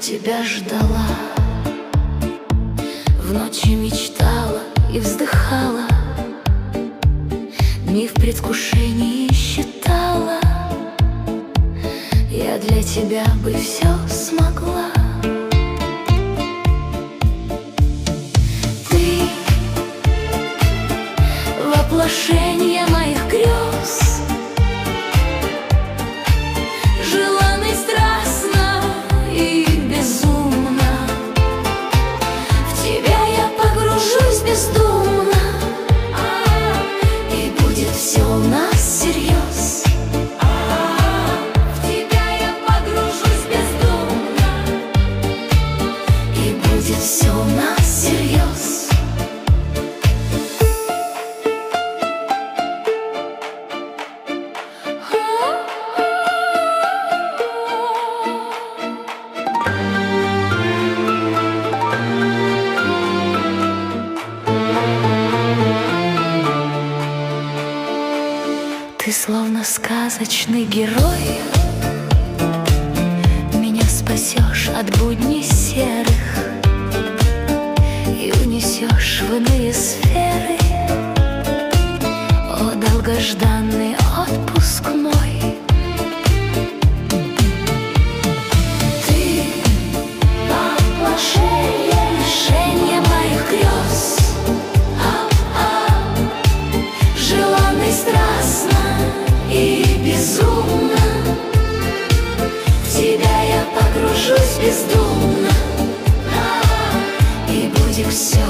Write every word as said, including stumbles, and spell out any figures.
тебя ждала, в ночи мечтала и вздыхала, дни в предвкушении считала. Я для тебя бы все смогла. Ты — воплощение моих грез, желанный страстно и безумно. В тебя я погружусь бездумно, и будет все у нас всерьез. В тебя я погружусь бездумно, и будет все у нас всерьез. Ты словно сказочный герой, меня спасешь от будней серых и унесешь в иные сферы. О, долгожданный отпуск мой! Ты — воплощение решения моих грез, желанный страстно и безумно. В тебя я погружусь бездумно, и будет все